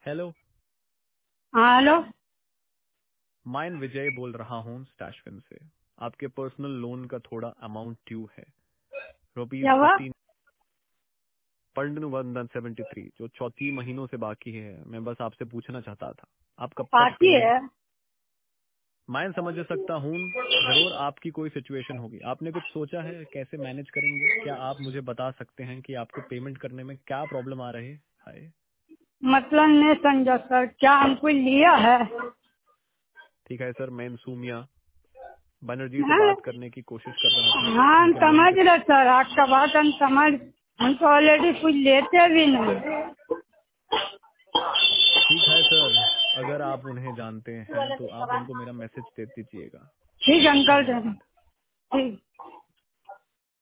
Hello. हाँ hello. मैं विजय बोल रहा हूँ स्टैशफिन से। आपके पर्सनल लोन का थोड़ा अमाउंट ड्यू है, रुपीज क्या हुआ? 15 173 जो 34 महीनों से बाकी है। मैं बस आपसे पूछना चाहता था आप कब तक पार्टी पेमेंट। है? मैं समझ सकता हूँ, जरूर आपकी कोई सिचुएशन होगी। आपने कुछ सोचा है कैसे मैनेज करेंगे? क्या आप मुझे बता सकते हैं कि आपको पेमेंट करने में क्या प्रॉब्लम आ रही है? मतलब नहीं समझा सर, क्या हमको लिया है? ठीक है सर, मैं सूमिया बनर्जी से हाँ बात करने की कोशिश कर रहा था हाँ, हम उनके लोन समझ के। रहे सर, आपका बात हम समझ। हम तो ऑलरेडी कुछ लेते भी नहीं। ठीक है सर, अगर आप उन्हें जानते हैं तो आप उनको मेरा मैसेज दे दीजिएगा। ठीक है अंकल, धन्यवाद। ठीक।